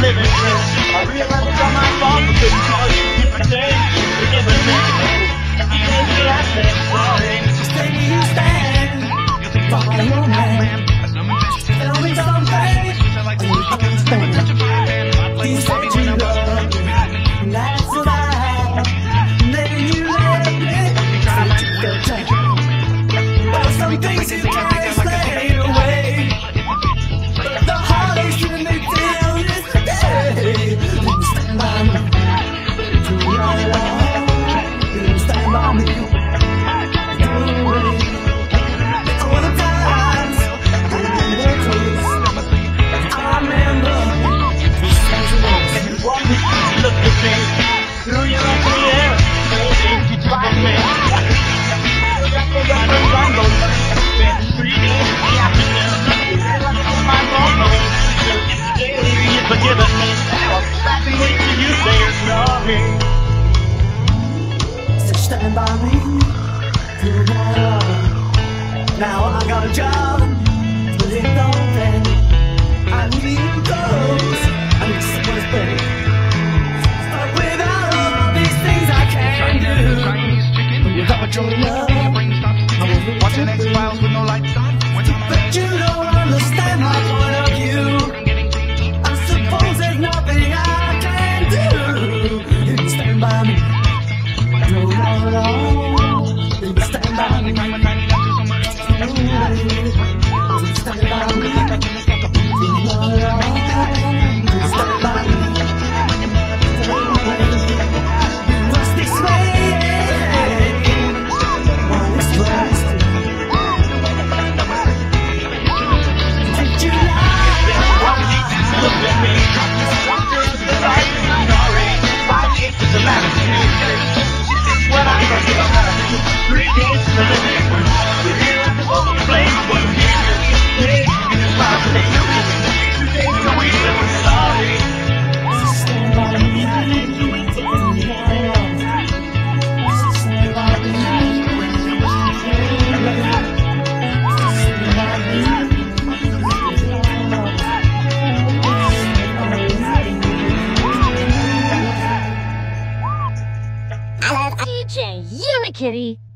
living through. I realize it's all my fault for couldn't call you different things. Forgive me. Even if I said sorry. Stay you stand by your man. Tell me something. You said you love me. That's what I. Then you left me. Said you felt tight. Well, some things you can't explain away. But the heartaches you may feel this day. You stand by me. Through your love. You stand by me. Through your ugly hair, you drive me. You've forgiven me. Wait till you say you're sorry. So stand by me through my love. Now I got a job, but it don't pay. I need clothes, I need someone's pay. Without all these things I can't do. Without your love, watching X-Files with no lights on. but you don't understand my point of view. I suppose there's nothing I can do. You can stand by me. No, no, no. You can stand by me. You can stand by me. No, no. DJ Unikitty.